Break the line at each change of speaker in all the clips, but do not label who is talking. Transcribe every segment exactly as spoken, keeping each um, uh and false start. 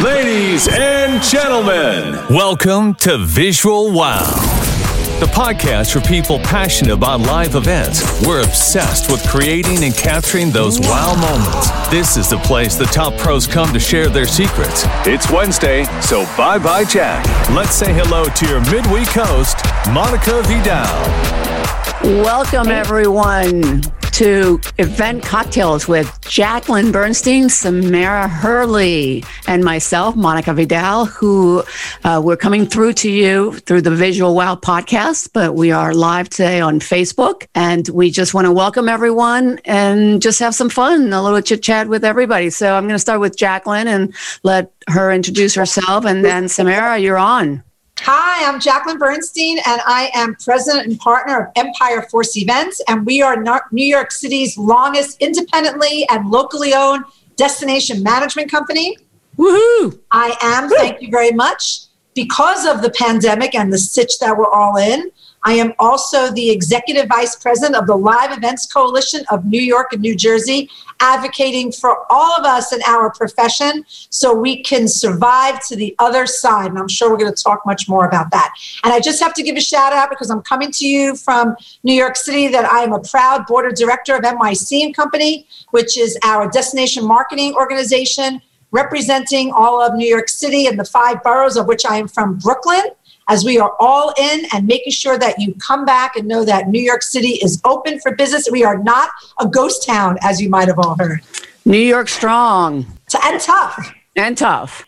Ladies and gentlemen,
welcome to Visual Wow, the podcast for people passionate about live events. We're obsessed with creating and capturing those wow moments. This is the place the top pros come to share their secrets. It's Wednesday, so bye-bye, Jack. Let's say hello to your midweek host, Monica Vidal.
Welcome, everyone, to Event Cocktails with Jacqueline Bernstein, Samara Hurley, and myself, Monica Vidal, who uh, we're coming through to you through the Visual Wow podcast, but we are live today on Facebook, and we just want to welcome everyone and just have some fun, a little chit-chat with everybody. So I'm going to start with Jacqueline and let her introduce herself, and then Samara, you're on.
Hi, I'm Jacqueline Bernstein, and I am president and partner of Empire Force Events, and we are New York City's longest independently and locally owned destination management company.
Woohoo!
I am, thank you very much. Because of the pandemic and the stitch that we're all in, I am also the executive vice president of the Live Events Coalition of New York and New Jersey, advocating for all of us in our profession so we can survive to the other side. And I'm sure we're going to talk much more about that. And I just have to give a shout out because I'm coming to you from New York City that I am a proud board of director of N Y C and Company, which is our destination marketing organization representing all of New York City and the five boroughs of which I am from, Brooklyn, as we are all in and making sure that you come back and know that New York City is open for business. We are not a ghost town, as you might have all heard.
New York strong.
And tough.
And tough.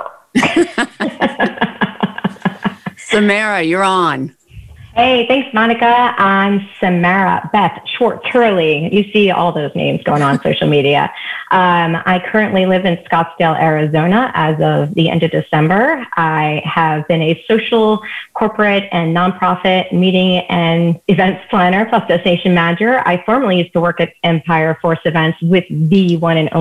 Samara, you're on.
Hey, thanks, Monica. I'm Samara Beth Schwartz Hurley. You see all those names going on social media. Um, I currently live in Scottsdale, Arizona as of the end of December. I have been a social, corporate, and nonprofit meeting and events planner plus destination manager. I formerly used to work at Empire Force Events with the one and only